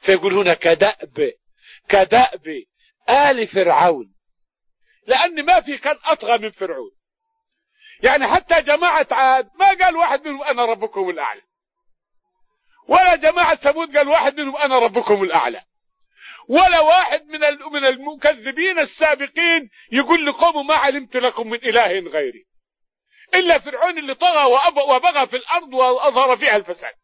فيقول هنا كدأب آل فرعون، لأن ما في كان أطغى من فرعون. يعني حتى جماعة عاد ما قال واحد منهم أنا ربكم الأعلى، ولا جماعة ثمود قال واحد منهم أنا ربكم الأعلى، ولا واحد من المكذبين السابقين يقول لقومه ما علمت لكم من إله غيري، إلا فرعون اللي طغى وبغى في الأرض وأظهر فيها الفساد.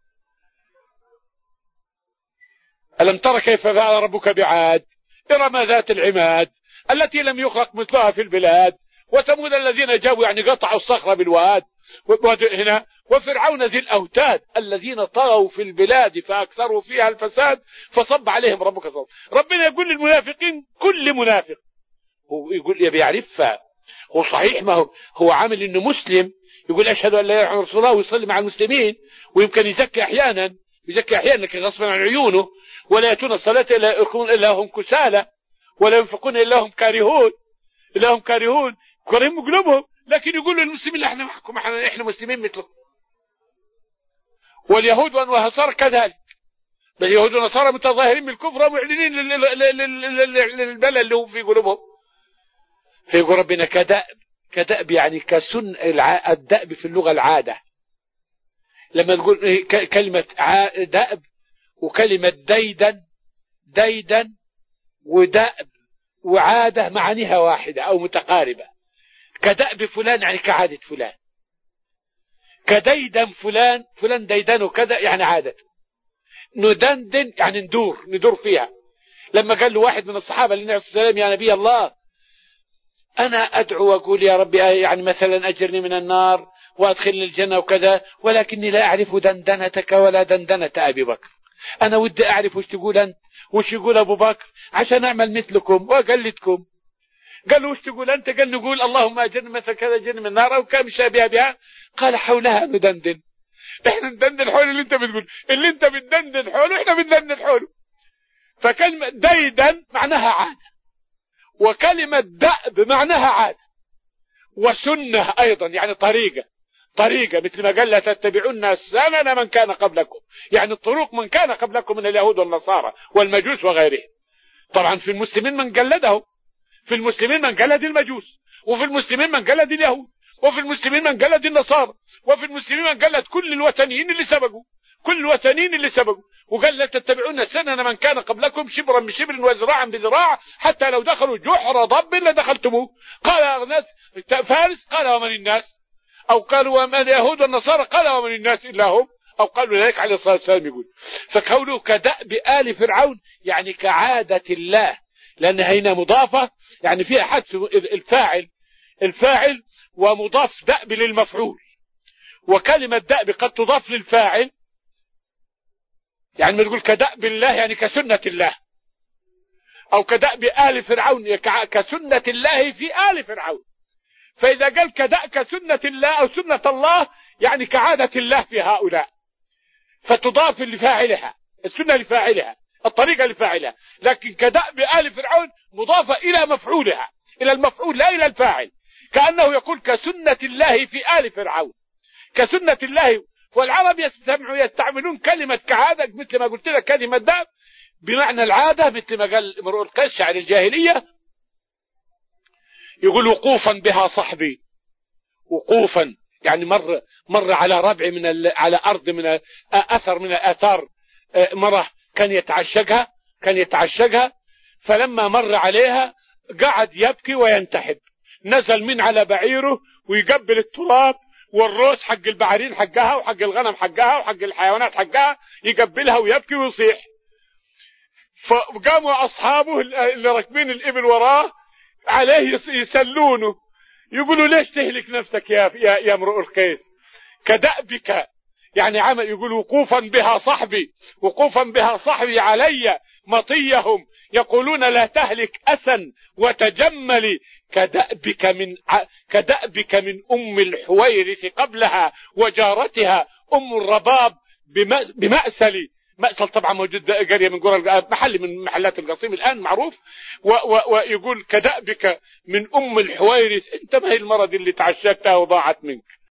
ألم تر كيف فعل ربك بعاد إرم ذات العماد التي لم يخلق مثلها في البلاد، وثمود الذين جابوا يعني قطعوا الصخرة بالواد هنا، وفرعون ذي الأوتاد الذين طغوا في البلاد فأكثروا فيها الفساد فصب عليهم ربك صب. ربنا يقول للمنافقين، كل منافق هو يقول يبي يعرفها، هو صحيح ما هو عامل إنه مسلم، يقول أشهد أن لا إله إلا الله رسول الله ويصلي مع المسلمين، ويمكن يزكي أحيانا لكن غصبا عن عيونه، ولا يأتون الصلاة إلا هم كسالى، ولا ينفقون إلا هم كارهون كرههم قلوبهم، لكن يقولوا للمسلمين احنا معكم، احنا مسلمين مثلكم. واليهود والنصارى كذلك، بل اليهود والنصارى متظاهرين بالكفر ومعلنين للبلد اللي هم في قلوبهم. فيقول ربنا كدأب يعني كسن الدأب في اللغة العادة. لما تقول كلمة دأب وكلمة ديدن ودأب وعادة معانيها واحدة أو متقاربة. كدأب فلان يعني كعادة فلان، كديدن فلان ديدنه كذا يعني عادته. ندندن يعني ندور فيها. لما قال له واحد من الصحابة للنبي عليه الصلاة والسلام يا نبي الله أنا أدعو وأقول يا ربي يعني مثلا أجرني من النار وأدخلني الجنة وكذا، ولكني لا أعرف دندنتك ولا دندنة أبي بكر، أنا ودي أعرف وش تقول أنت وش يقول أبو بكر عشان أعمل مثلكم وأقلدكم. قال له وش تقول أنت؟ قال نقول اللهم أجرني مثل كذا أجرني من النار أو كم شابه بها. قال حولها ندندن، إحنا ندندن حول اللي أنت بتقول، اللي أنت بتدندن حوله إحنا بندندن حوله. فكلمة ديدن معناها عادة، وكلمة دأب معناها عادة، وسنة أيضا يعني طريقة مثل ما قال لا تتبعون سنن من كان قبلكم، يعني الطرق من كان قبلكم من اليهود والنصارى والمجوس وغيرهم. طبعا في المسلمين من قلده، في المسلمين من قلد المجوس، وفي المسلمين من قلد اليهود، وفي المسلمين من قلد النصارى، وفي المسلمين من قلد كل الوثنيين اللي سبقوا، وقال لا تتبعون سنن من كان قبلكم شبرا بشبر وذراعا بذراع حتى لو دخلوا جحر ضب لدخلتموه. قال الناس فارس، قال ومن الناس، أو قالوا ومن اليهود والنصارى، قال ومن الناس إلا هم، أو قالوا ذلك عليه الصلاة والسلام. يقول فقوله كدأب آل فرعون يعني كعادة الله، لأن هنا مضافة يعني فيها حذف الفاعل ومضاف دأب للمفعول، وكلمة دأب قد تضاف للفاعل، يعني ما تقول كدأب الله يعني كسنة الله، أو كدأب آل فرعون كسنة الله في آل فرعون. فإذا قال كسنة الله أو سنة الله يعني كعادة الله في هؤلاء، فتضاف لفاعلها، السنة لفاعلها، الطريقة لفاعلها. لكن كدأب آل فرعون مضافة إلى مفعولها، إلى المفعول لا إلى الفاعل، كأنه يقول كسنة الله في آل فرعون، كسنة الله. والعرب يستعملون كلمة كعادة مثل ما قلت لك، كلمة دأب بمعنى العادة، مثل ما قال امرؤ القيس شاعر الجاهلية، يقول وقوفا بها صحبي، وقوفا يعني مر على ربع على أرض من أثر من الآثار، مرة كان يتعشقها، فلما مر عليها قعد يبكي وينتحب، نزل من على بعيره ويقبل التراب والروس حق البعارين حقها وحق الغنم حقها وحق الحيوانات حقها، يقبلها ويبكي ويصيح. فقاموا أصحابه اللي راكبين الإبل وراه عليه يسلونه، يقولوا ليش تهلك نفسك يا امرؤ القيس؟ كدأبك يعني عمل، يقول وقوفا بها صحبي علي مطيهم يقولون لا تهلك أسا وتجملي، كدأبك من أم الحويرث قبلها وجارتها أم الرباب بمأسل. مأسل طبعا موجود قرية من قرى، محل من محلات القصيم الآن معروف. ويقول كدأبك من أم الحويرث، انت ما هي المرض اللي تعشقتها وضاعت منك.